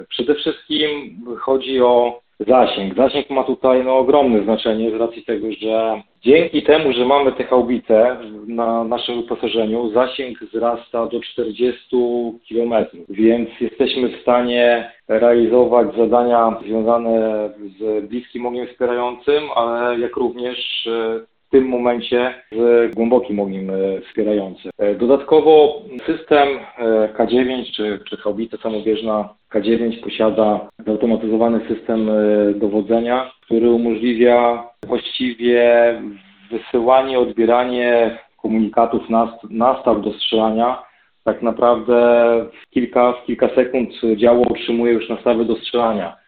Przede wszystkim chodzi o zasięg. Zasięg ma tutaj ogromne znaczenie z racji tego, że dzięki temu, że mamy te haubice na naszym wyposażeniu, zasięg wzrasta do 40 km, więc jesteśmy w stanie realizować zadania związane z bliskim ogniem wspierającym, ale jak również w tym momencie z głębokim ogniem wspierającym. Dodatkowo system K9 czy haubica samobieżna K9 posiada zautomatyzowany system dowodzenia, który umożliwia właściwie wysyłanie, odbieranie komunikatów, nastaw do strzelania. Tak naprawdę w kilka sekund działo otrzymuje już nastawy do strzelania.